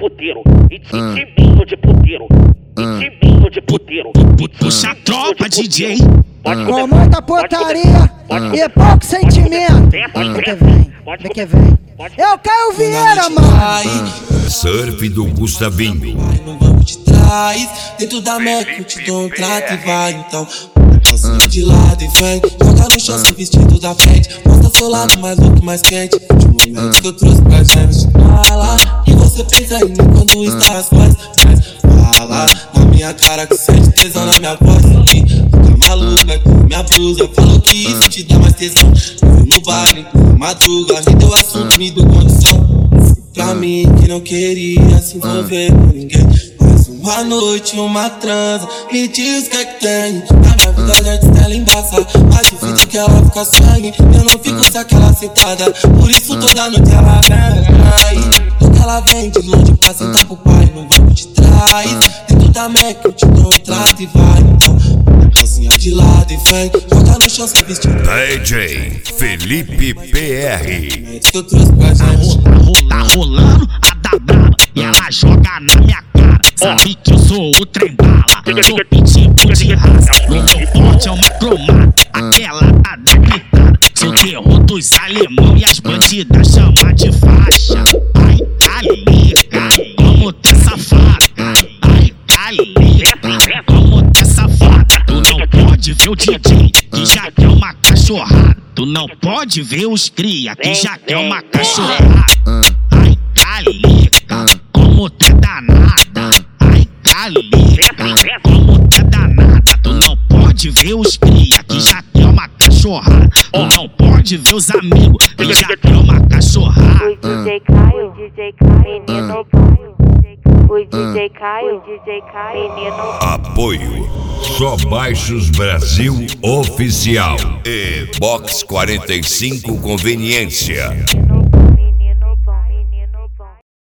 puteiro, e de mim de puteiro, e de mim de puteiro. Puxa a tropa, DJ. Com muita putaria e pouco sentimento. Vem que vem, vem que vem. Eu Caio Vieira, mano. Surf do Gustavinho. No banco de trás, dentro da Mac eu te dou um trato e vai então. Calcinha de lado e vem, joga no chão seu vestido da frente. Mostra seu lado mais louco, mais quente. De momento que eu trouxe pra gente. Fala, e você pensa em mim quando está às paz. Mas fala na minha cara que sente tesão na minha voz. E fica maluca com minha blusa, falou que isso te dá mais tesão. Eu no baile, na madruga, rendeu assunto, me deu condição. Pra mim que não queria se envolver com ninguém. Mais uma noite, uma transa, me diz o que é que tem. Na minha vida já disse ela embaça, mais difícil que ela fica sangue. Eu não fico sem aquela sentada, por isso toda noite ela vem. Toda ela vem de longe pra sentar pro pai no banco de trás. Dentro da Mac eu te dou um trato e vai então. Calcinha de lado e vem, joga no chão seu vestido. DJ Felipe PR. Que eu trouxe pra gente. Tá rolando a da braba e ela joga na minha cara. Sabe que eu sou o trem bala, sou pitbull de raça. No meu porte é uma cromada, aquela tá debilitada. Sou terror dos alemão e as bandidas chamam de faixa. Ai, calica, como tá safada. Ai, calica, como tá safada. Tu não pode ver o DJ que já quer uma cachorrada. Tu não pode ver os cria que já quer uma cachorrada. Ai, calica, como tu é danada. Ai, calica, como tu é danada. Tu não pode ver os cria que já quer uma cachorrada. Tu não pode ver os amigos que já quer uma cachorrada. O DJ Caio, menino Caio. O DJ Caio, menino. Apoio Só Baixos Brasil Oficial e Box 45 Conveniência.